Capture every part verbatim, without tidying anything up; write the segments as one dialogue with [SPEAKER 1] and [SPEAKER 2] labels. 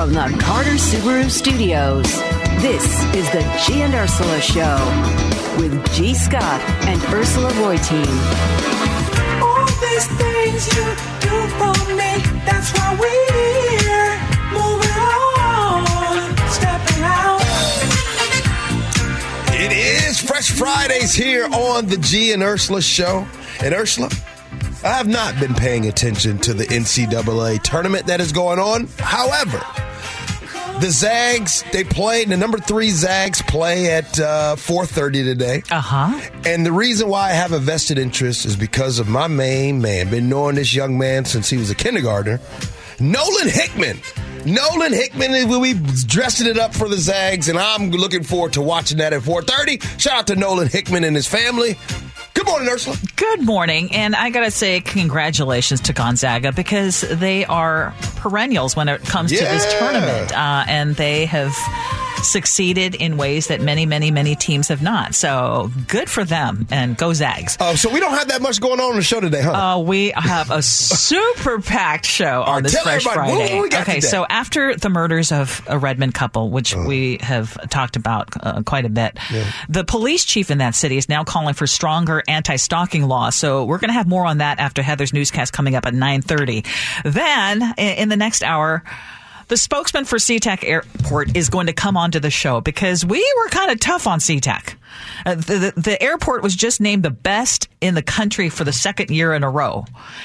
[SPEAKER 1] From the Carter Subaru Studios, this is the G and Ursula Show with G. Scott and Ursula Reutin.
[SPEAKER 2] All these things you do for me, that's why we're moving on, stepping out.
[SPEAKER 3] It is Fresh Fridays here on the G and Ursula Show. And Ursula, I have not been paying attention to the N C double A tournament that is going on. However, the Zags, they play, the number three Zags play at uh, four thirty today.
[SPEAKER 4] Uh-huh.
[SPEAKER 3] And the reason why I have a vested interest is because of my main man. Been knowing this young man since he was a kindergartner. Nolan Hickman. Nolan Hickman, we dressing it up for the Zags, and I'm looking forward to watching that at four thirty. Shout out to Nolan Hickman and his family. Good morning, Ursula.
[SPEAKER 4] Good morning. And I got to say congratulations to Gonzaga because they are perennials when it comes
[SPEAKER 3] yeah.
[SPEAKER 4] to this tournament. Uh, and they have succeeded in ways that many, many, many teams have not. So good for them, and go Zags.
[SPEAKER 3] Oh, so we don't have that much going on on the show today, huh?
[SPEAKER 4] Uh, we have a super packed show on
[SPEAKER 3] right,
[SPEAKER 4] this Fresh Friday.
[SPEAKER 3] What we got
[SPEAKER 4] okay,
[SPEAKER 3] today?
[SPEAKER 4] So after the murders of a Redmond couple, which
[SPEAKER 3] uh.
[SPEAKER 4] we have talked about uh, quite a bit,
[SPEAKER 3] yeah.
[SPEAKER 4] the police chief in that city is now calling for stronger anti-stalking laws. So we're going to have more on that after Heather's newscast coming up at nine thirty. Then, in the next hour, the spokesman for SeaTac Airport is going to come onto the show because we were kind of tough on SeaTac. Uh, the, the, the airport was just named the best in the country for the second year in a row.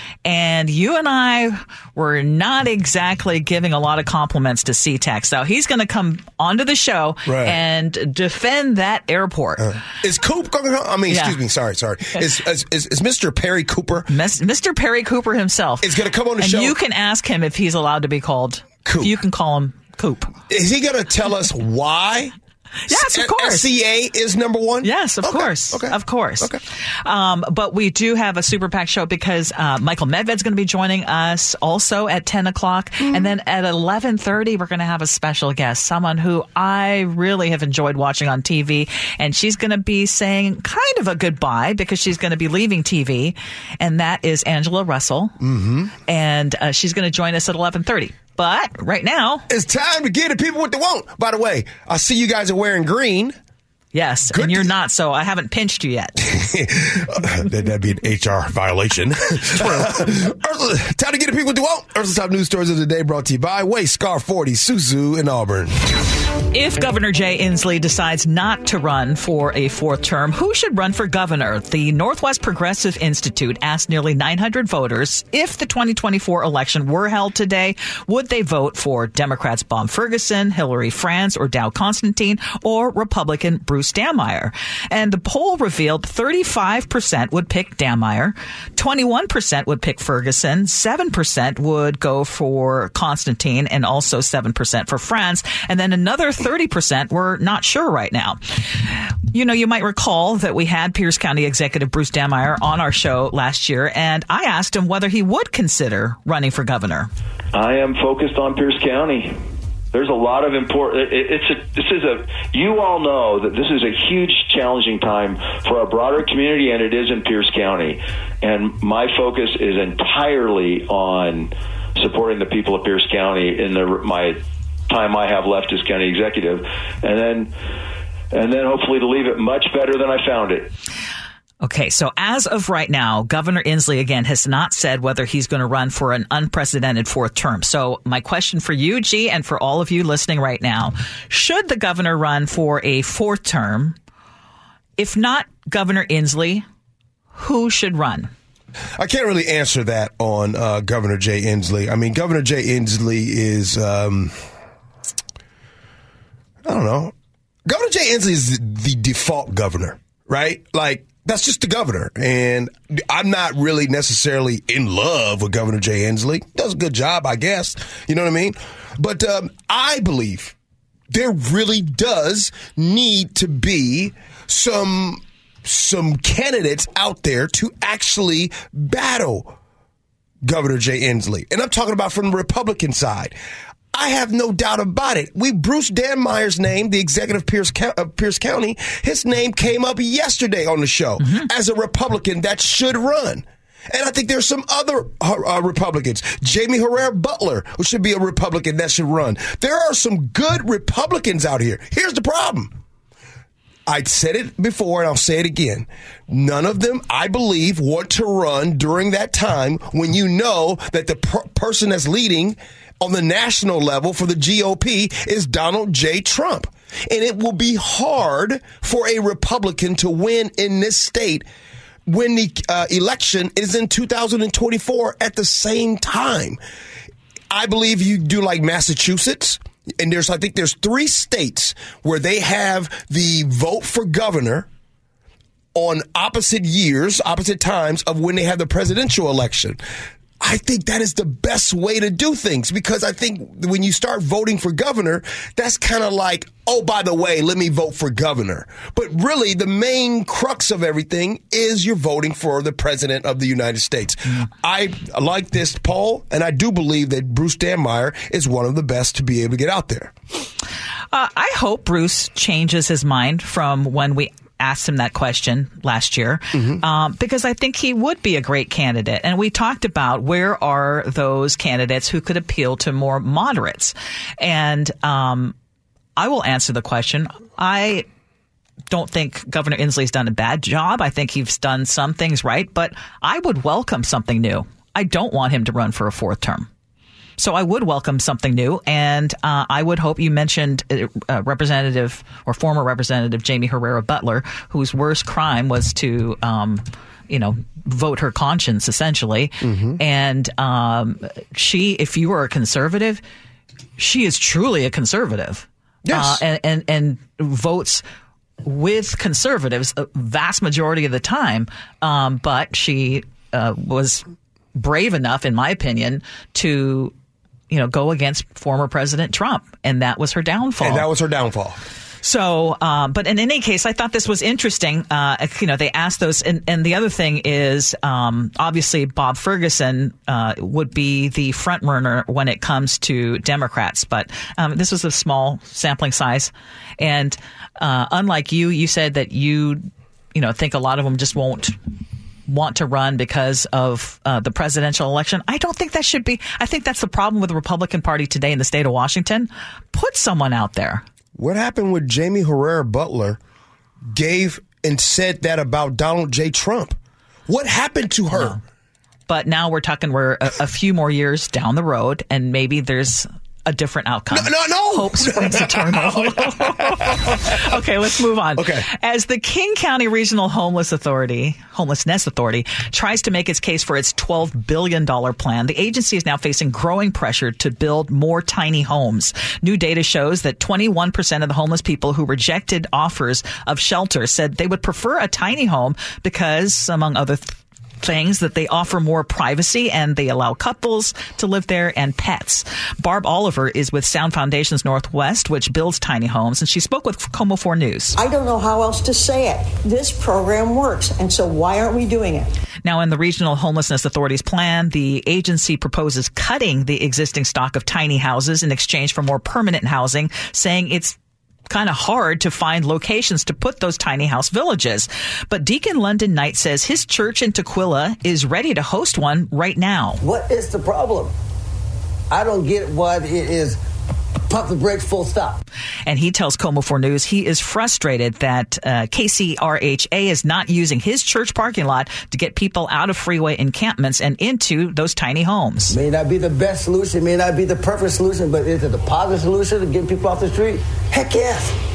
[SPEAKER 4] And you and I were not exactly giving a lot of compliments to SeaTac. So he's going to come onto the show
[SPEAKER 3] right.
[SPEAKER 4] and defend that airport.
[SPEAKER 3] Uh, is Coop going to I mean,
[SPEAKER 4] yeah.
[SPEAKER 3] excuse me. Sorry, sorry. Is, is, is, is Mister Perry Cooper?
[SPEAKER 4] Mister Perry Cooper himself
[SPEAKER 3] is going to come on the
[SPEAKER 4] and
[SPEAKER 3] show.
[SPEAKER 4] And you can ask him if he's allowed to be called
[SPEAKER 3] Coop.
[SPEAKER 4] You can call him Coop.
[SPEAKER 3] Is he going to tell us why?
[SPEAKER 4] Yes, of course.
[SPEAKER 3] S C A is number one?
[SPEAKER 4] Yes, of
[SPEAKER 3] okay.
[SPEAKER 4] course.
[SPEAKER 3] Okay.
[SPEAKER 4] Of course.
[SPEAKER 3] Okay.
[SPEAKER 4] Um, but we do have a super packed show because uh, Michael Medved's going to be joining us also at ten o'clock. Mm-hmm. And then at eleven thirty, we're going to have a special guest, someone who I really have enjoyed watching on T V. And she's going to be saying kind of a goodbye because she's going to be leaving T V. And that is Angela Russell.
[SPEAKER 3] Mm-hmm.
[SPEAKER 4] And uh, she's going to join us at eleven thirty. But right now,
[SPEAKER 3] it's time to give the people what they want. By the way, I see you guys are wearing green.
[SPEAKER 4] Yes,
[SPEAKER 3] Good.
[SPEAKER 4] And you're not, so I haven't pinched you yet.
[SPEAKER 3] That'd be an H R violation. Ursula, time to get the people what they want. Ursula's top news stories of the day brought to you by Waste Scar forty, Suzu in Auburn.
[SPEAKER 4] If Governor Jay Inslee decides not to run for a fourth term, who should run for governor? The Northwest Progressive Institute asked nearly nine hundred voters if the twenty twenty-four election were held today, would they vote for Democrats Bob Ferguson, Hillary Franz, or Dow Constantine, or Republican Bruce Dammeier? And the poll revealed thirty-five percent would pick Dammeier, twenty-one percent would pick Ferguson, seven percent would go for Constantine, and also seven percent for Franz, and then another thirty percent were not sure right now. You know, you might recall that we had Pierce County Executive Bruce Dammeier on our show last year, and I asked him whether he would consider running for governor.
[SPEAKER 5] I am focused on Pierce County. There's a lot of important. It, it's a. This is a. You all know that this is a huge, challenging time for our broader community, and it is in Pierce County. And my focus is entirely on supporting the people of Pierce County in the my time I have left as county executive, and then and then hopefully to leave it much better than I found it.
[SPEAKER 4] Okay, so as of right now, Governor Inslee, again, has not said whether he's going to run for an unprecedented fourth term. So my question for you, G, and for all of you listening right now, should the governor run for a fourth term? If not Governor Inslee, who should run?
[SPEAKER 3] I can't really answer that on uh, Governor Jay Inslee. I mean, Governor Jay Inslee is, um, I don't know. Governor Jay Inslee is the, the default governor, right? Like, that's just the governor. And I'm not really necessarily in love with Governor Jay Inslee. Does a good job, I guess. You know what I mean? But um, I believe there really does need to be some some candidates out there to actually battle Governor Jay Inslee. And I'm talking about from the Republican side. I have no doubt about it. We Bruce Dammeier's name, the executive of Pierce, uh, Pierce County, his name came up yesterday on the show mm-hmm. as a Republican that should run. And I think there's some other uh, Republicans. Jamie Herrera Butler, who should be a Republican that should run. There are some good Republicans out here. Here's the problem. I said it before, and I'll say it again. None of them, I believe, want to run during that time when you know that the per- person that's leading on the national level for the G O P is Donald J. Trump. And it will be hard for a Republican to win in this state when the uh, election is in two thousand twenty-four at the same time. I believe you do like Massachusetts. And there's, I think there's three states where they have the vote for governor on opposite years, opposite times of when they have the presidential election. I think that is the best way to do things, because I think when you start voting for governor, that's kind of like, oh, by the way, let me vote for governor. But really, the main crux of everything is you're voting for the president of the United States. Mm. I like this poll, and I do believe that Bruce Stanmeyer is one of the best to be able to get out there.
[SPEAKER 4] Uh, I hope Bruce changes his mind from when we asked him that question last year, mm-hmm. um, because I think he would be a great candidate. And we talked about where are those candidates who could appeal to more moderates. And um, I will answer the question. I don't think Governor Inslee's done a bad job. I think he's done some things right, but I would welcome something new. I don't want him to run for a fourth term. So I would welcome something new, and uh, I would hope you mentioned uh, Representative or former Representative Jamie Herrera Butler, whose worst crime was to, um, you know, vote her conscience, essentially. Mm-hmm. And um, she, if you were a conservative, she is truly a conservative.
[SPEAKER 3] Yes.
[SPEAKER 4] Uh, and, and, and votes with conservatives a vast majority of the time. Um, but she uh, was brave enough, in my opinion, to you know, go against former President Trump. And that was her downfall.
[SPEAKER 3] And that was her downfall.
[SPEAKER 4] So, uh, but in any case, I thought this was interesting. Uh, you know, they asked those. And, and the other thing is, um, obviously, Bob Ferguson uh, would be the front runner when it comes to Democrats. But um, this was a small sampling size. And uh, unlike you, you said that you, you know, think a lot of them just won't want to run because of uh, the presidential election. I don't think that should be. I think that's the problem with the Republican Party today in the state of Washington. Put someone out there.
[SPEAKER 3] What happened with Jamie Herrera Butler gave and said that about Donald J. Trump? What happened to her?
[SPEAKER 4] No. But now we're talking we're a, a few more years down the road, and maybe there's a different outcome.
[SPEAKER 3] No, no, no.
[SPEAKER 4] Hope springs eternal. Okay, let's move on.
[SPEAKER 3] Okay.
[SPEAKER 4] As the King County Regional Homeless Authority, Homelessness Authority, tries to make its case for its twelve billion dollars plan, the agency is now facing growing pressure to build more tiny homes. New data shows that twenty-one percent of the homeless people who rejected offers of shelter said they would prefer a tiny home because, among other th- things, that they offer more privacy and they allow couples to live there and pets. Barb Oliver is with Sound Foundations Northwest, which builds tiny homes, and she spoke with KOMO four News.
[SPEAKER 6] I don't know how else to say it. This program works, and so why aren't we doing it?
[SPEAKER 4] Now, in the Regional Homelessness Authority's plan, the agency proposes cutting the existing stock of tiny houses in exchange for more permanent housing, saying it's kind of hard to find locations to put those tiny house villages. But Deacon London Knight says his church in Tukwila is ready to host one right now.
[SPEAKER 7] What is the problem? I don't get what it is. Pump the brakes, full stop.
[SPEAKER 4] And he tells KOMO four News he is frustrated that uh, K C R H A is not using his church parking lot to get people out of freeway encampments and into those tiny homes.
[SPEAKER 7] May not be the best solution, may not be the perfect solution, but is it a positive solution to get people off the street? Heck yes.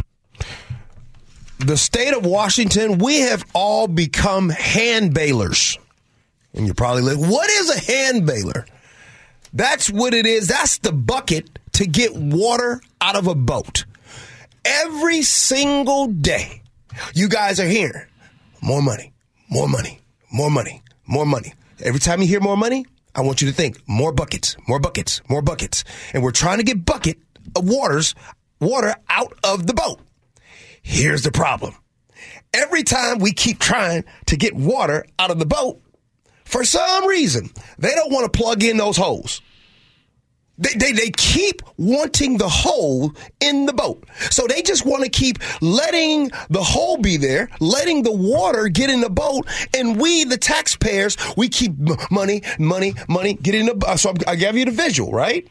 [SPEAKER 3] The state of Washington, we have all become hand bailers. And you're probably like, what is a hand bailer? That's what it is. That's the bucket to get water out of a boat. Every single day, you guys are hearing more money, more money, more money, more money. Every time you hear more money, I want you to think more buckets, more buckets, more buckets. And we're trying to get bucket of waters, water out of the boat. Here's the problem. Every time we keep trying to get water out of the boat, for some reason, they don't want to plug in those holes. They, they they keep wanting the hole in the boat. So they just want to keep letting the hole be there, letting the water get in the boat, and we, the taxpayers, we keep money, money, money, get in the boat. So I gave you the visual, right?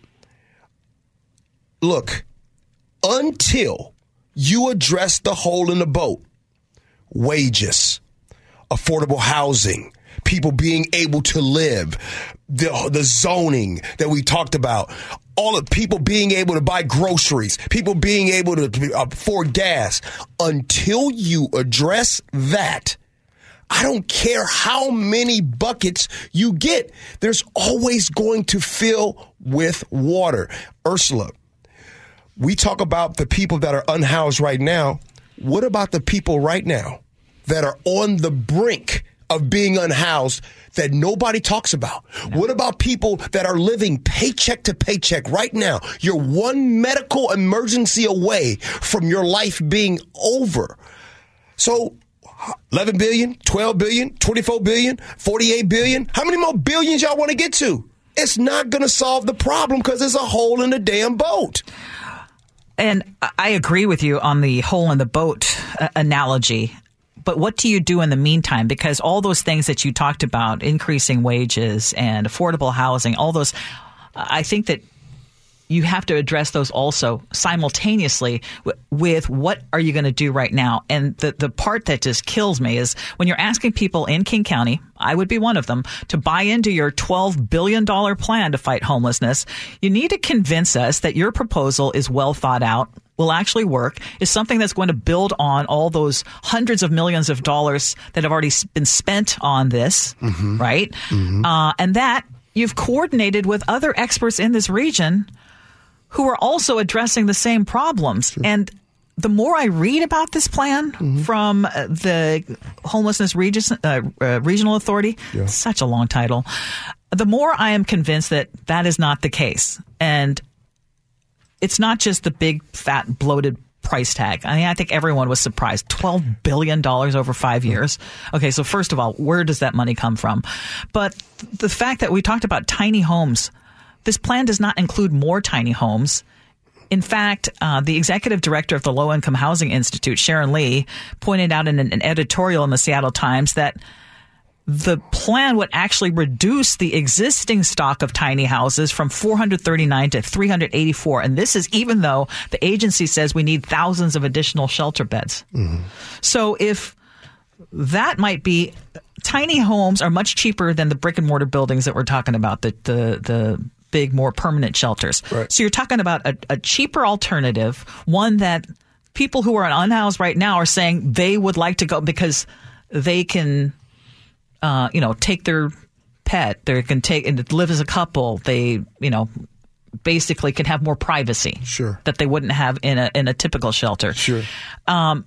[SPEAKER 3] Look, until you address the hole in the boat, wages, affordable housing, people being able to live, the, the zoning that we talked about, all of people being able to buy groceries, people being able to afford gas. Until you address that, I don't care how many buckets you get, there's always going to fill with water. Ursula, we talk about the people that are unhoused right now. What about the people right now that are on the brink of being unhoused that nobody talks about? No. What about people that are living paycheck to paycheck right now? You're one medical emergency away from your life being over. So eleven billion, twelve billion, twenty-four billion, forty-eight billion. How many more billions y'all want to get to? It's not going to solve the problem because there's a hole in the damn boat.
[SPEAKER 4] And I agree with you on the hole in the boat uh, analogy. But what do you do in the meantime? Because all those things that you talked about, increasing wages and affordable housing, all those, I think that you have to address those also simultaneously w- with what are you going to do right now? And the, the part that just kills me is when you're asking people in King County, I would be one of them, to buy into your twelve billion dollars plan to fight homelessness, you need to convince us that your proposal is well thought out, will actually work, is something that's going to build on all those hundreds of millions of dollars that have already been spent on this, mm-hmm. right? Mm-hmm. Uh, and that you've coordinated with other experts in this region who are also addressing the same problems. Sure. And the more I read about this plan mm-hmm. from uh, the Homelessness Regis, uh, uh, Regional Authority, yeah. such a long title, the more I am convinced that that is not the case. And it's not just the big, fat, bloated price tag. I mean, I think everyone was surprised. twelve billion dollars over five years. Okay, so first of all, where does that money come from? But the fact that we talked about tiny homes, this plan does not include more tiny homes. In fact, uh, the executive director of the Low Income Housing Institute, Sharon Lee, pointed out in an, an editorial in the Seattle Times that the plan would actually reduce the existing stock of tiny houses from four hundred thirty-nine to three hundred eighty-four. And this is even though the agency says we need thousands of additional shelter beds. Mm-hmm. So if that might be, tiny homes are much cheaper than the brick and mortar buildings that we're talking about, the the, the big, more permanent shelters. Right. So you're talking about a, a cheaper alternative, one that people who are unhoused right now are saying they would like to go because they can – Uh, you know, take their pet, they can take and live as a couple. They, you know, basically can have more privacy.
[SPEAKER 3] Sure.
[SPEAKER 4] That they wouldn't have in a in a typical shelter.
[SPEAKER 3] Sure.
[SPEAKER 4] Um,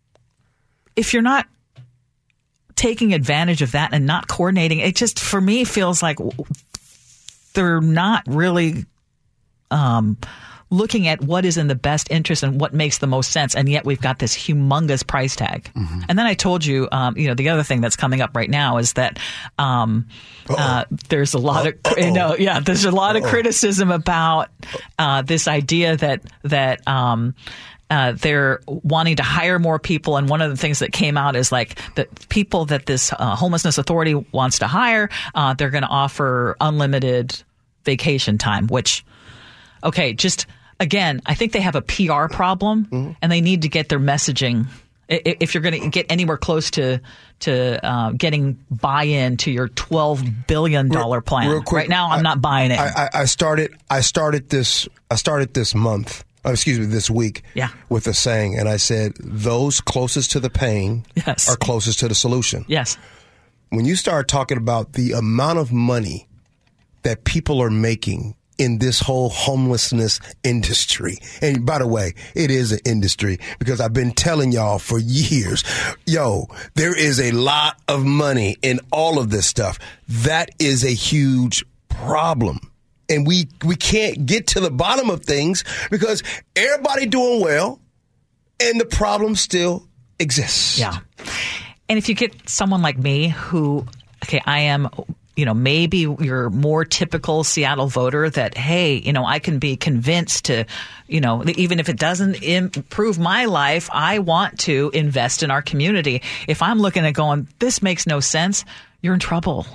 [SPEAKER 4] if you're not taking advantage of that and not coordinating, it just for me feels like they're not really um, looking at what is in the best interest and what makes the most sense. And yet we've got this humongous price tag. Mm-hmm. And then I told you, um, you know, the other thing that's coming up right now is that um, uh, there's a lot Uh-oh. of, you know, yeah, there's a lot Uh-oh. of criticism about uh, this idea that, that, um, Uh, they're wanting to hire more people. And one of the things that came out is like the people that this uh, homelessness authority wants to hire, uh, they're going to offer unlimited vacation time, which, okay, just again, I think they have a P R problem mm-hmm. and they need to get their messaging. If you're going to get anywhere close to to uh, getting buy-in to your twelve billion dollars
[SPEAKER 3] real,
[SPEAKER 4] plan,
[SPEAKER 3] real quick,
[SPEAKER 4] right now I'm
[SPEAKER 3] I,
[SPEAKER 4] not buying it.
[SPEAKER 3] I, I started. I started this. I started this month. Oh, excuse me, this week.
[SPEAKER 4] Yeah.
[SPEAKER 3] With a saying, and I said, "Those closest to the pain
[SPEAKER 4] yes.
[SPEAKER 3] are closest to the solution."
[SPEAKER 4] Yes.
[SPEAKER 3] When you start talking about the amount of money that people are making in this whole homelessness industry. And by the way, it is an industry because I've been telling y'all for years, yo, there is a lot of money in all of this stuff. That is a huge problem. And we, we can't get to the bottom of things because everybody doing well and the problem still exists.
[SPEAKER 4] Yeah. And if you get someone like me who, okay, I am you know, maybe you're more typical Seattle voter that, hey, you know, I can be convinced to, you know, even if it doesn't improve my life, I want to invest in our community. If I'm looking at going, this makes no sense, you're in trouble.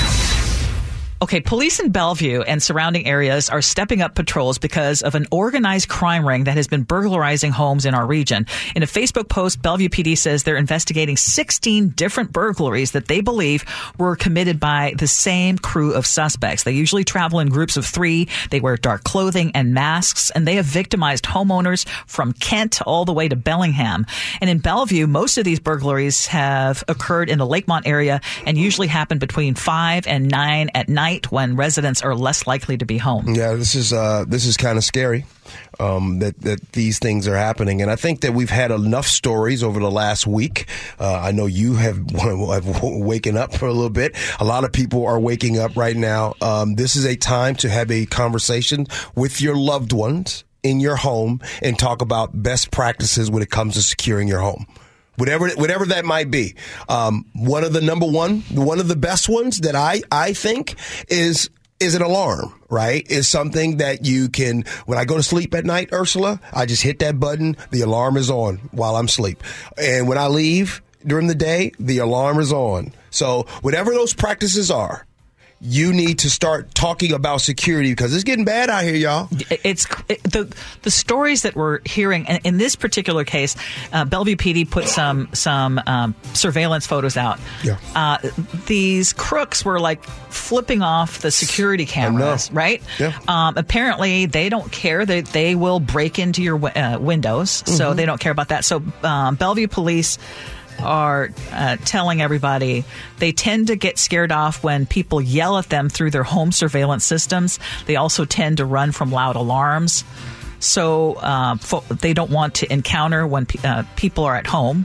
[SPEAKER 4] Okay, police in Bellevue and surrounding areas are stepping up patrols because of an organized crime ring that has been burglarizing homes in our region. In a Facebook post, Bellevue P D says they're investigating sixteen different burglaries that they believe were committed by the same crew of suspects. They usually travel in groups of three. They wear dark clothing and masks, and they have victimized homeowners from Kent all the way to Bellingham. And in Bellevue, most of these burglaries have occurred in the Lakemont area and usually happen between five and nine at night, when residents are less likely to be home.
[SPEAKER 3] Yeah, this is uh, this is kind of scary um, that that these things are happening, and I think that we've had enough stories over the last week. Uh, I know you have, have waken up for a little bit. A lot of people are waking up right now. Um, this is a time to have a conversation with your loved ones in your home and talk about best practices when it comes to securing your home. Whatever, whatever that might be. Um, one of the number one, one of the best ones that I, I think is, is an alarm, right? Is something that you can, when I go to sleep at night, Ursula, I just hit that button. The alarm is on while I'm asleep. And when I leave during the day, the alarm is on. So whatever those practices are, you need to start talking about security because it's getting bad out here, y'all.
[SPEAKER 4] It's it, the the stories that we're hearing, and in this particular case, uh, Bellevue P D put some some um, surveillance photos out.
[SPEAKER 3] Yeah.
[SPEAKER 4] Uh, these crooks were like flipping off the security cameras, right?
[SPEAKER 3] Yeah.
[SPEAKER 4] Um, apparently, they don't care. They they will break into your uh, windows, so mm-hmm. they don't care about that. So um, Bellevue police are uh, telling everybody they tend to get scared off when people yell at them through their home surveillance systems. They also tend to run from loud alarms. So uh, fo- they don't want to encounter when pe- uh, people are at home.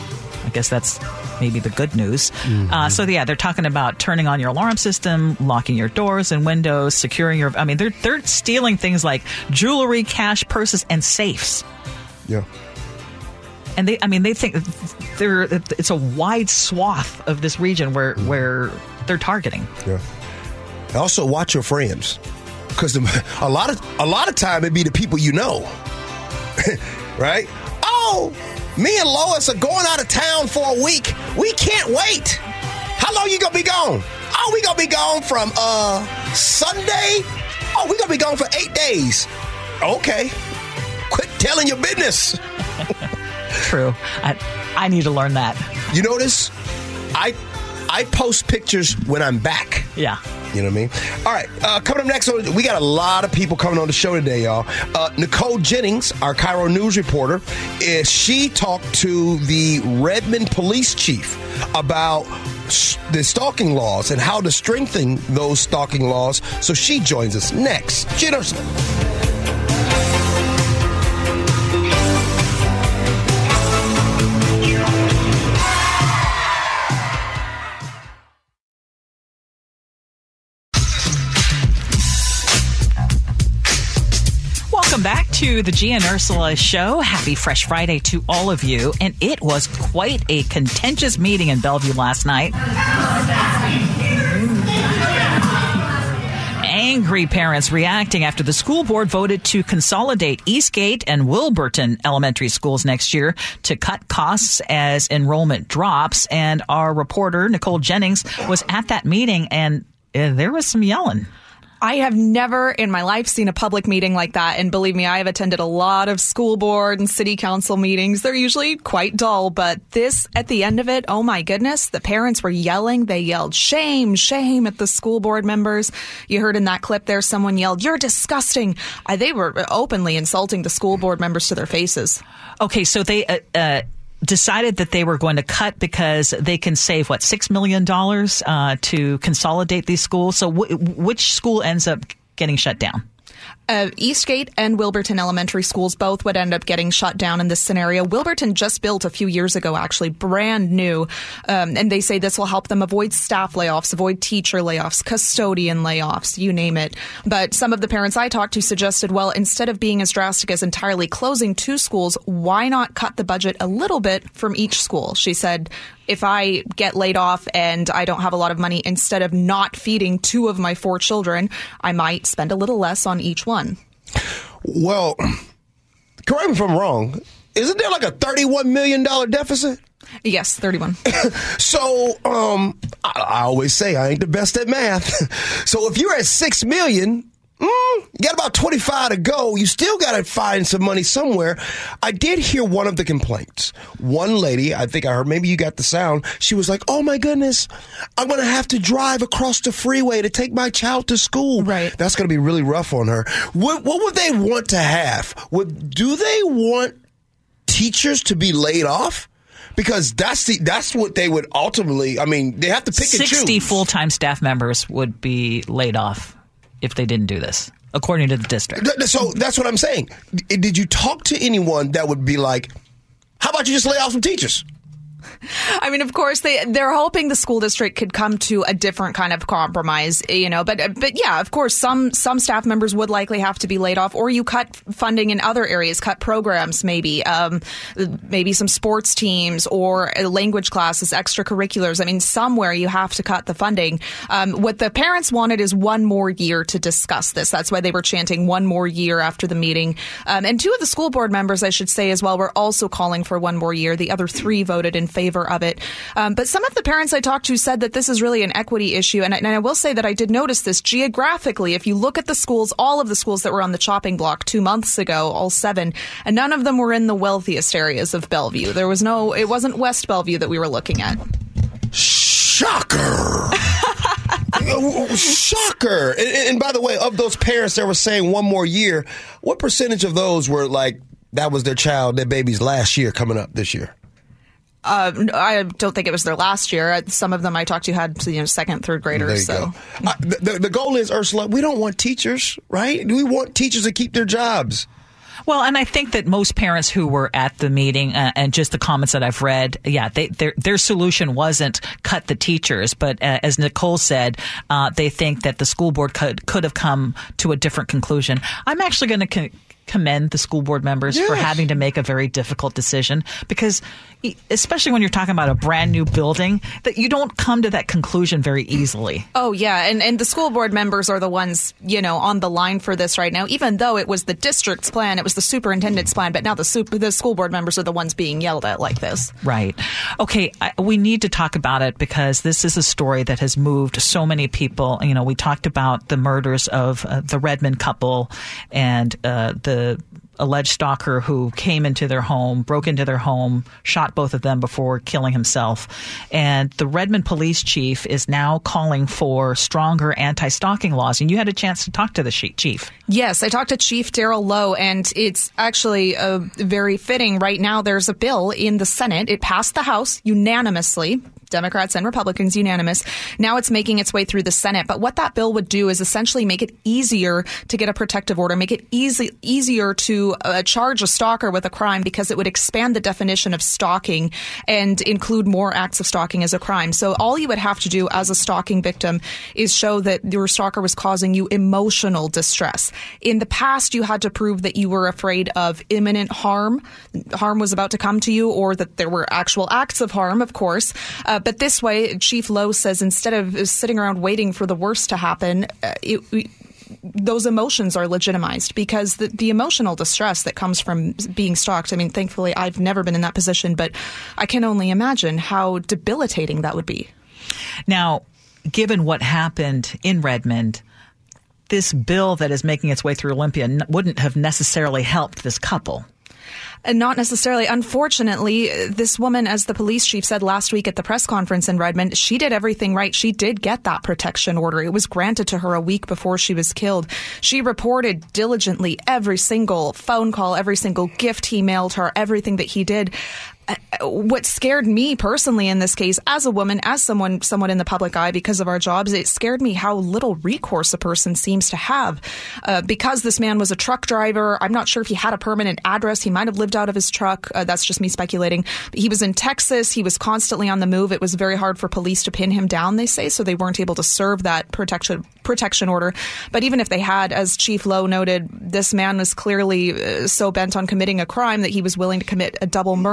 [SPEAKER 4] I guess that's maybe the good news. Mm-hmm. Uh, so, yeah, they're talking about turning on your alarm system, locking your doors and windows, securing your... I mean, they're they're stealing things like jewelry, cash, purses, and safes.
[SPEAKER 3] Yeah.
[SPEAKER 4] And they, I mean, they think they're, it's a wide swath of this region where, mm. where they're targeting.
[SPEAKER 3] Yeah. Also, watch your friends, because a lot of a lot of time it be the people you know, right? Oh, me and Lois are going out of town for a week. We can't wait. How long you gonna be gone? Oh, we gonna be gone from uh Sunday. Oh, we gonna be gone for eight days. Okay, quit telling your business.
[SPEAKER 4] True. I I need to learn that.
[SPEAKER 3] You notice? I I post pictures when I'm back.
[SPEAKER 4] Yeah.
[SPEAKER 3] You know what I mean? All right. Uh, coming up next, we got a lot of people coming on the show today, y'all. Uh, Nicole Jennings, our Cairo News reporter, is she talked to the Redmond police chief about the stalking laws and how to strengthen those stalking laws. So she joins us next. Cheers.
[SPEAKER 4] Welcome back to the G and Ursula Show. Happy Fresh Friday to all of you. And it was quite a contentious meeting in Bellevue last night. Angry parents reacting after the school board voted to consolidate Eastgate and Wilburton elementary schools next year to cut costs as enrollment drops. And our reporter, Nicole Jennings, was at that meeting, and uh, there was some yelling.
[SPEAKER 8] I have never in my life seen a public meeting like that. And believe me, I have attended a lot of school board and city council meetings. They're usually quite dull, but this, at the end of it, oh my goodness, the parents were yelling. They yelled shame, shame at the school board members. You heard in that clip there, someone yelled, "You're disgusting." Uh, they were openly insulting the school board members to their faces.
[SPEAKER 4] Okay, so they... Uh, uh decided that they were going to cut because they can save, what, six million dollars uh, to consolidate these schools. So w- which school ends up getting shut down?
[SPEAKER 8] Uh, Eastgate and Wilburton elementary schools both would end up getting shut down in this scenario. Wilburton just built a few years ago, actually, brand new. Um, and they say this will help them avoid staff layoffs, avoid teacher layoffs, custodian layoffs, you name it. But some of the parents I talked to suggested, well, instead of being as drastic as entirely closing two schools, why not cut the budget a little bit from each school? She said, if I get laid off and I don't have a lot of money, instead of not feeding two of my four children, I might spend a little less on each one.
[SPEAKER 3] Well, correct me if I'm wrong. Isn't there like a thirty-one million dollars deficit?
[SPEAKER 8] Yes, thirty-one.
[SPEAKER 3] So, um, I, I always say I ain't the best at math. So if you're at six million, mm, you got about twenty-five to go. You still got to find some money somewhere. I did hear one of the complaints. One lady, I think I heard, maybe you got the sound. She was like, oh my goodness, I'm going to have to drive across the freeway to take my child to school.
[SPEAKER 8] Right.
[SPEAKER 3] That's going to be really rough on her. What, what would they want to have? Would, do they want teachers to be laid off? Because that's the that's what they would ultimately, I mean, they have to pick and choose.
[SPEAKER 4] sixty full-time staff members would be laid off if they didn't do this, according to the district.
[SPEAKER 3] So that's what I'm saying. Did you talk to anyone that would be like, how about you just lay off some teachers?
[SPEAKER 8] I mean, of course, they, they're hoping the school district could come to a different kind of compromise, you know, but but yeah, of course, some some staff members would likely have to be laid off, or you cut funding in other areas, cut programs, maybe, um, maybe some sports teams or language classes, extracurriculars. I mean, somewhere you have to cut the funding. Um, what the parents wanted is one more year to discuss this. That's why they were chanting one more year after the meeting. Um, and two of the school board members, I should say as well, were also calling for one more year. The other three voted in favor of it. Um, but some of the parents I talked to said that this is really an equity issue. And I, and I will say that I did notice this geographically. If you look at the schools, all of the schools that were on the chopping block two months ago, all seven, and none of them were in the wealthiest areas of Bellevue. There was no, it wasn't West Bellevue that we were looking at.
[SPEAKER 3] Shocker. Shocker. And, and by the way, of those parents that were saying one more year, what percentage of those were like, that was their child, their baby's last year coming up this year?
[SPEAKER 8] Uh, I don't think it was their last year. Some of them I talked to had, you know, second, third graders.
[SPEAKER 3] There you
[SPEAKER 8] so
[SPEAKER 3] go. Uh, the, the goal is, Ursula, we don't want teachers, right? We want teachers to keep their jobs.
[SPEAKER 4] Well, and I think that most parents who were at the meeting uh, and just the comments that I've read, yeah, they, their their solution wasn't cut the teachers, but uh, as Nicole said, uh, they think that the school board could could have come to a different conclusion. I'm actually going to con- commend the school board members yes. for having to make a very difficult decision, because especially when you're talking about a brand new building, that you don't come to that conclusion very easily.
[SPEAKER 8] Oh, yeah. And and the school board members are the ones, you know, on the line for this right now, even though it was the district's plan, it was the superintendent's plan. But now the super, the school board members are the ones being yelled at like this.
[SPEAKER 4] Right. Okay. I, we need to talk about it because this is a story that has moved so many people. You know, we talked about the murders of uh, the Redmond couple and uh, the alleged stalker who came into their home, broke into their home, shot both of them before killing himself. And the Redmond police chief is now calling for stronger anti-stalking laws. And you had a chance to talk to the chief.
[SPEAKER 8] Yes, I talked to Chief Darrell Lowe, and it's actually uh, very fitting. Right now, there's a bill in the Senate. It passed the House unanimously. Democrats and Republicans unanimous. Now it's making its way through the Senate. But what that bill would do is essentially make it easier to get a protective order, make it easy, easier to uh, charge a stalker with a crime, because it would expand the definition of stalking and include more acts of stalking as a crime. So all you would have to do as a stalking victim is show that your stalker was causing you emotional distress. In the past, you had to prove that you were afraid of imminent harm, harm was about to come to you, or that there were actual acts of harm, of course. Uh, But this way, Chief Lowe says, instead of sitting around waiting for the worst to happen, uh, it, it, those emotions are legitimized, because the, the emotional distress that comes from being stalked. I mean, thankfully, I've never been in that position, but I can only imagine how debilitating that would be.
[SPEAKER 4] Now, given what happened in Redmond, this bill that is making its way through Olympia n- wouldn't have necessarily helped this couple.
[SPEAKER 8] And not necessarily. Unfortunately, this woman, as the police chief said last week at the press conference in Redmond, she did everything right. She did get that protection order. It was granted to her a week before she was killed. She reported diligently every single phone call, every single gift he mailed her, everything that he did. What scared me personally in this case, as a woman, as someone someone in the public eye because of our jobs, it scared me how little recourse a person seems to have. Uh, because this man was a truck driver, I'm not sure if he had a permanent address. He might have lived out of his truck. Uh, that's just me speculating. He was in Texas. He was constantly on the move. It was very hard for police to pin him down, they say, so they weren't able to serve that protection protection order. But even if they had, as Chief Lowe noted, this man was clearly uh, so bent on committing a crime that he was willing to commit a double murder, uh,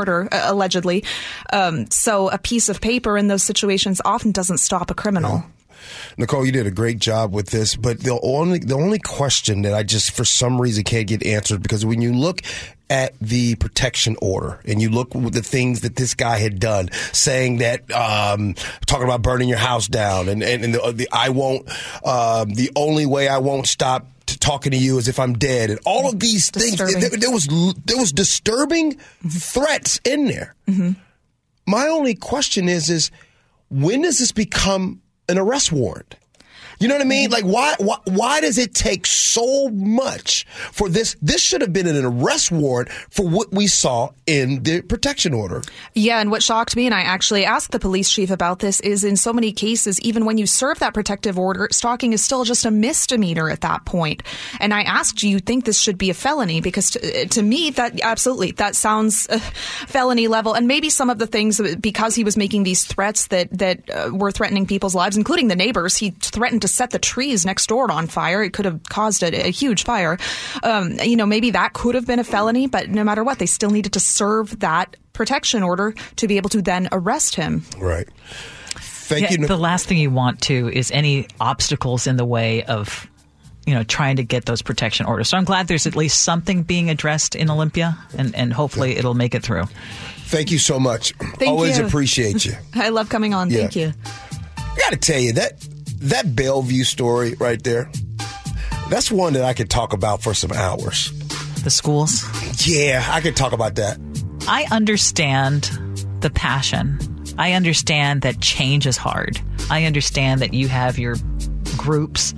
[SPEAKER 8] allegedly. Um, so a piece of paper in those situations often doesn't stop a criminal.
[SPEAKER 3] Yeah. Nicole, you did a great job with this, but the only the only question that I just for some reason can't get answered, because when you look at the protection order and you look at the things that this guy had done, saying that um, talking about burning your house down and and, and the, the I won't um, the only way I won't stop talking to you is if I'm dead, and all of these disturbing. things, there, there was there was disturbing mm-hmm. threats in there. Mm-hmm. My only question is is when does this become an arrest warrant? You know what I mean? Like, why, why, why does it take so much for this? This should have been an arrest warrant for what we saw in the protection order.
[SPEAKER 8] Yeah, and what shocked me, and I actually asked the police chief about this, is in so many cases, even when you serve that protective order, stalking is still just a misdemeanor at that point. And I asked, do you think this should be a felony? Because to, to me, that absolutely, that sounds uh, felony level. And maybe some of the things, because he was making these threats that, that uh, were threatening people's lives, including the neighbors, he threatened to set the trees next door on fire. It could have caused a, a huge fire. Um, you know, maybe that could have been a felony, but no matter what, they still needed to serve that protection order to be able to then arrest him.
[SPEAKER 3] Right. Thank
[SPEAKER 4] yeah,
[SPEAKER 3] you.
[SPEAKER 4] The last thing you want to is any obstacles in the way of, you know, trying to get those protection orders. So I'm glad there's at least something being addressed in Olympia, and, and hopefully yeah. it'll make it through.
[SPEAKER 3] Thank you so much.
[SPEAKER 8] Thank
[SPEAKER 3] Always
[SPEAKER 8] you.
[SPEAKER 3] appreciate you.
[SPEAKER 8] I love coming on.
[SPEAKER 3] Yeah.
[SPEAKER 8] Thank you.
[SPEAKER 3] I got to tell you, that that Bellevue story right there, that's one that I could talk about for some hours.
[SPEAKER 4] The schools?
[SPEAKER 3] Yeah, I could talk about that.
[SPEAKER 4] I understand the passion. I understand that change is hard. I understand that you have your groups.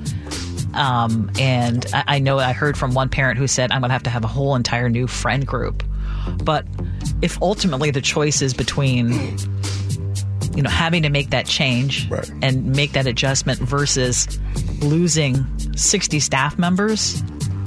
[SPEAKER 4] Um, and I, I know I heard from one parent who said, I'm going to have to have a whole entire new friend group. But if ultimately the choice is between, you know, having to make that change
[SPEAKER 3] right.
[SPEAKER 4] and make that adjustment versus losing sixty staff members,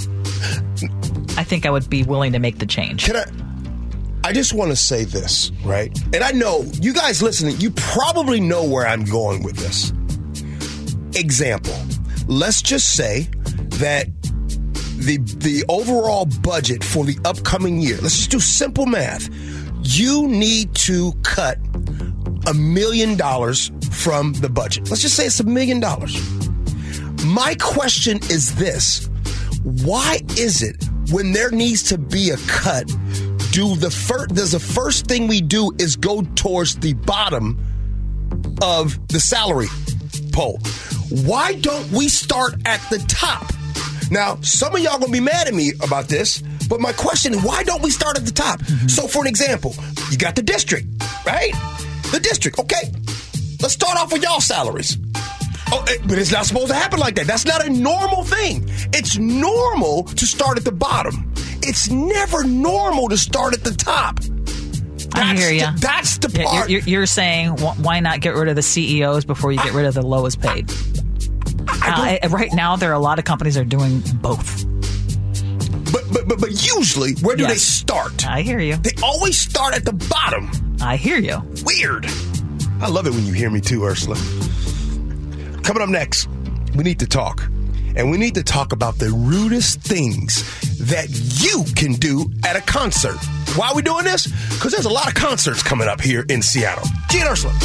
[SPEAKER 4] I think I would be willing to make the change.
[SPEAKER 3] Can I? I just want to say this, right? And I know you guys listening, you probably know where I'm going with this. Example. Let's just say that the the overall budget for the upcoming year, let's just do simple math. You need to cut a million dollars from the budget. Let's just say it's a million dollars. My question is this. Why is it when there needs to be a cut, do the first, does the first thing we do is go towards the bottom of the salary pole? Why don't we start at the top? Now, some of y'all gonna be mad at me about this, but my question is, why don't we start at the top? Mm-hmm. So, for an example, you got the district, right? The district, okay. Let's start off with y'all salaries. Oh, but it's not supposed to happen like that. That's not a normal thing. It's normal to start at the bottom. It's never normal to start at the top. That's
[SPEAKER 4] I hear you.
[SPEAKER 3] The, that's the
[SPEAKER 4] yeah,
[SPEAKER 3] part.
[SPEAKER 4] You're, you're saying, why not get rid of the C E Os before you get rid of the lowest paid? I, I uh, right now, there are a lot of companies that are doing both.
[SPEAKER 3] But but but, but usually, where do
[SPEAKER 4] yes.
[SPEAKER 3] they start?
[SPEAKER 4] I hear you.
[SPEAKER 3] They always start at the bottom.
[SPEAKER 4] I hear you.
[SPEAKER 3] Weird. I love it when you hear me too, Ursula. Coming up next, we need to talk. And we need to talk about the rudest things that you can do at a concert. Why are we doing this? Because there's a lot of concerts coming up here in Seattle. G and Ursula.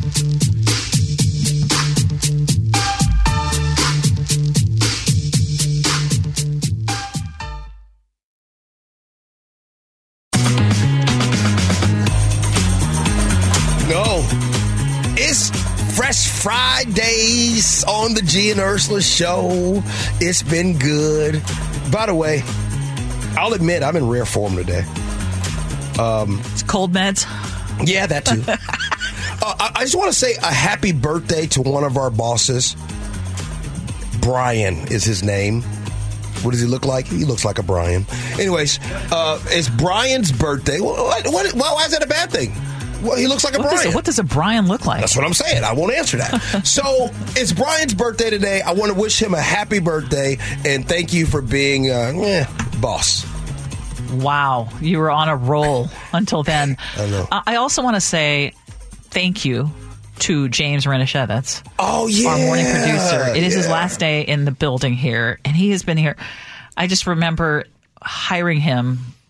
[SPEAKER 3] No. It's Fresh Fridays on the G and Ursula show. It's been good. By the way, I'll admit I'm in rare form today. Um,
[SPEAKER 4] it's cold meds.
[SPEAKER 3] Yeah, that too. uh, I, I just want to say a happy birthday to one of our bosses. Brian is his name. What does he look like? He looks like a Brian. Anyways, uh, it's Brian's birthday. What, what, why is that a bad thing? Well, he looks like a
[SPEAKER 4] what
[SPEAKER 3] Brian.
[SPEAKER 4] Does, what does a Brian look like?
[SPEAKER 3] That's what I'm saying. I won't answer that. So it's Brian's birthday today. I want to wish him a happy birthday and thank you for being uh, eh, boss.
[SPEAKER 4] Wow. You were on a roll until then.
[SPEAKER 3] I know.
[SPEAKER 4] I also want to say thank you to James Renishevitz.
[SPEAKER 3] Oh, yeah.
[SPEAKER 4] Our morning producer. It is
[SPEAKER 3] yeah.
[SPEAKER 4] his last day in the building here, and he has been here. I just remember hiring him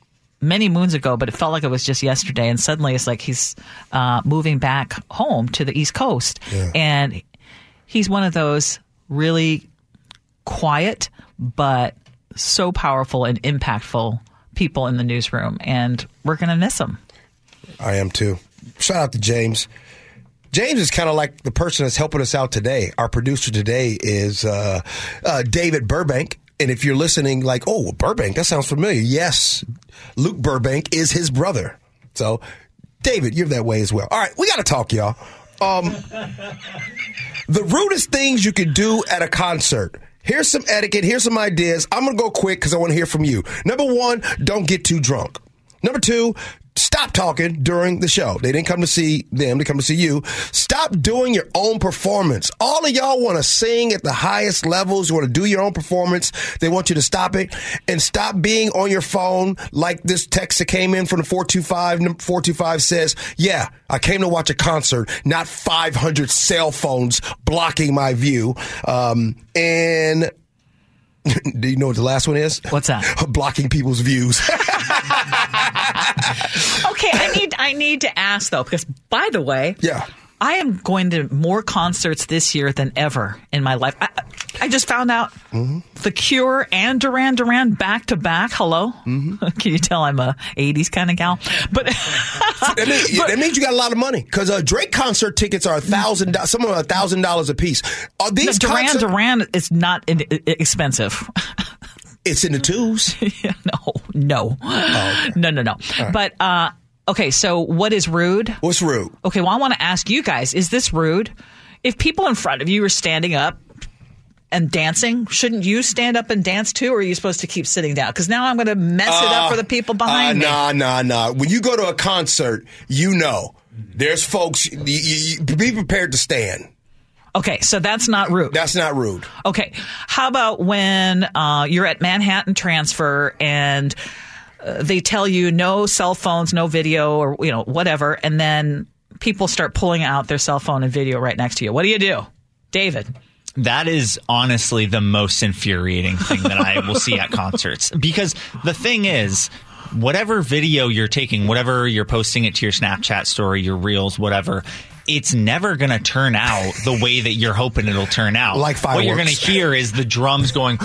[SPEAKER 4] many moons ago, but it felt like it was just yesterday. And suddenly it's like he's uh, moving back home to the East Coast.
[SPEAKER 3] Yeah.
[SPEAKER 4] And he's one of those really quiet, but so powerful and impactful people in the newsroom. And we're going to miss him.
[SPEAKER 3] I am too. Shout out to James. James is kind of like the person that's helping us out today. Our producer today is uh, uh, David Burbank. And if you're listening like, oh, Burbank, that sounds familiar. Yes, Luke Burbank is his brother. So, David, you're that way as well. All right, we got to talk, y'all. Um, the rudest things you could do at a concert. Here's some etiquette. Here's some ideas. I'm going to go quick because I want to hear from you. Number one, don't get too drunk. Number two, stop talking during the show. They didn't come to see them. They come to see you. Stop doing your own performance. All of y'all want to sing at the highest levels. You want to do your own performance. They want you to stop it. And stop being on your phone like this text that came in from the four two five. four two five says, yeah, I came to watch a concert, not five hundred cell phones blocking my view. Um, and do you know what the last one is?
[SPEAKER 4] What's that?
[SPEAKER 3] Blocking people's views.
[SPEAKER 4] Okay, I need I need to ask though, because by the way,
[SPEAKER 3] yeah,
[SPEAKER 4] I am going to more concerts this year than ever in my life. I, I just found out mm-hmm. The Cure and Duran Duran back to back. Hello, mm-hmm. Can you tell I'm a eighties kind of gal? But
[SPEAKER 3] that, means, but that means you got a lot of money because uh, Drake concert tickets are a thousand. Some of them are a thousand dollars a piece. Are these
[SPEAKER 4] no, Duran
[SPEAKER 3] concert-
[SPEAKER 4] Duran is not in, in, expensive.
[SPEAKER 3] It's in the twos.
[SPEAKER 4] Yeah, no, no, oh, okay. no, no, no. Right. But uh, okay, so what is rude?
[SPEAKER 3] What's rude?
[SPEAKER 4] Okay, well, I want to ask you guys: is this rude? If people in front of you are standing up and dancing, shouldn't you stand up and dance too, or are you supposed to keep sitting down? Because now I'm going to mess uh, it up for the people behind
[SPEAKER 3] uh,
[SPEAKER 4] me.
[SPEAKER 3] Nah, nah, nah. When you go to a concert, you know there's folks. You, you, you, be prepared to stand.
[SPEAKER 4] Okay, so that's not rude.
[SPEAKER 3] That's not rude.
[SPEAKER 4] Okay, how about when uh, you're at Manhattan Transfer and uh, they tell you no cell phones, no video, or you know whatever, and then people start pulling out their cell phone and video right next to you? What do you do, David?
[SPEAKER 9] That is honestly the most infuriating thing that I will see at concerts. Because the thing is, whatever video you're taking, whatever you're posting it to your Snapchat story, your Reels, whatever, it's never going to turn out the way that you're hoping it'll turn out.
[SPEAKER 3] Like fireworks.
[SPEAKER 9] What you're going to hear is the drums going,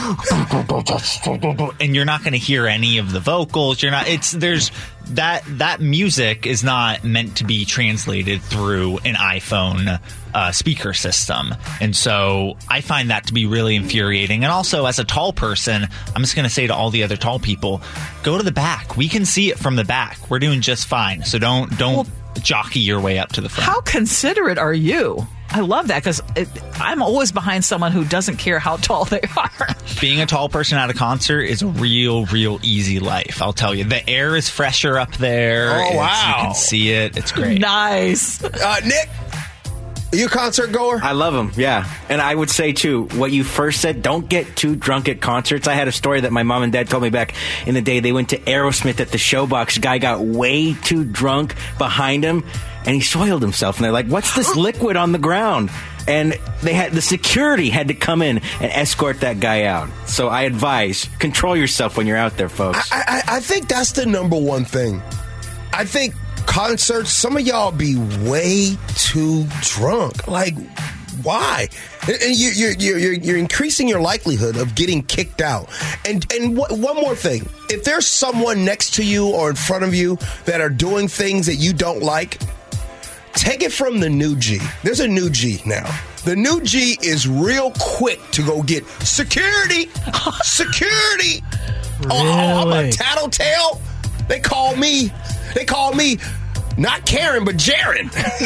[SPEAKER 9] and you're not going to hear any of the vocals. You're not. It's there's that that music is not meant to be translated through an iPhone uh, speaker system, and so I find that to be really infuriating. And also, as a tall person, I'm just going to say to all the other tall people, go to the back. We can see it from the back. We're doing just fine. So don't don't. Well, jockey your way up to the front.
[SPEAKER 4] How considerate are you? I love that because I'm always behind someone who doesn't care how tall they are.
[SPEAKER 9] Being a tall person at a concert is a real, real easy life. I'll tell you. The air is fresher up there.
[SPEAKER 3] Oh,
[SPEAKER 9] it's,
[SPEAKER 3] wow.
[SPEAKER 9] You can see it. It's great.
[SPEAKER 4] Nice.
[SPEAKER 3] Uh, Nick, are you a concert goer?
[SPEAKER 10] I love them, yeah. And I would say, too, what you first said, don't get too drunk at concerts. I had a story that my mom and dad told me back in the day. They went to Aerosmith at the Showbox. Guy got way too drunk behind him, and he soiled himself. And they're like, what's this liquid on the ground? And they had the security had to come in and escort that guy out. So I advise, control yourself when you're out there, folks.
[SPEAKER 3] I, I, I think that's the number one thing. I think concerts, some of y'all be way too drunk. Like, why? And you, you're, you're, you're increasing your likelihood of getting kicked out. And and w- one more thing. If there's someone next to you or in front of you that are doing things that you don't like, take it from the new G. There's a new G now. The new G is real quick to go get security. Security.
[SPEAKER 4] Really?
[SPEAKER 3] Oh, I'm a tattletale. They call me. They call me not Karen, but Jaron.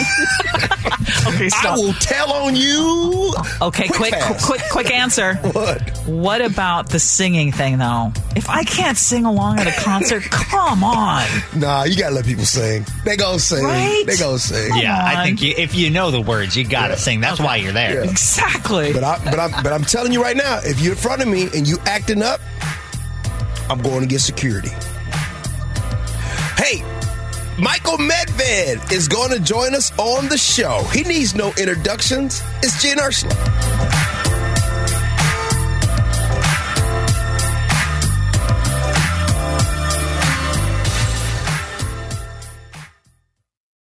[SPEAKER 4] Okay, stop.
[SPEAKER 3] I will tell on you.
[SPEAKER 4] Okay, quick, quick, quick, quick answer.
[SPEAKER 3] What?
[SPEAKER 4] What about the singing thing, though? If I can't sing along at a concert, come on.
[SPEAKER 3] Nah, you gotta let people sing. They gonna sing.
[SPEAKER 4] Right?
[SPEAKER 3] They gonna sing.
[SPEAKER 4] Come
[SPEAKER 9] yeah,
[SPEAKER 4] on.
[SPEAKER 9] I think you, if you know the words, you gotta
[SPEAKER 3] Yeah.
[SPEAKER 9] sing. That's
[SPEAKER 4] Okay.
[SPEAKER 9] why you're there.
[SPEAKER 3] Yeah.
[SPEAKER 4] Exactly.
[SPEAKER 3] But I, but I'm, but I'm telling you right now, if you're in front of me and you acting up, I'm going to get security. Hey. Michael Medved is going to join us on the show. He needs no introductions. It's Jen Ursula.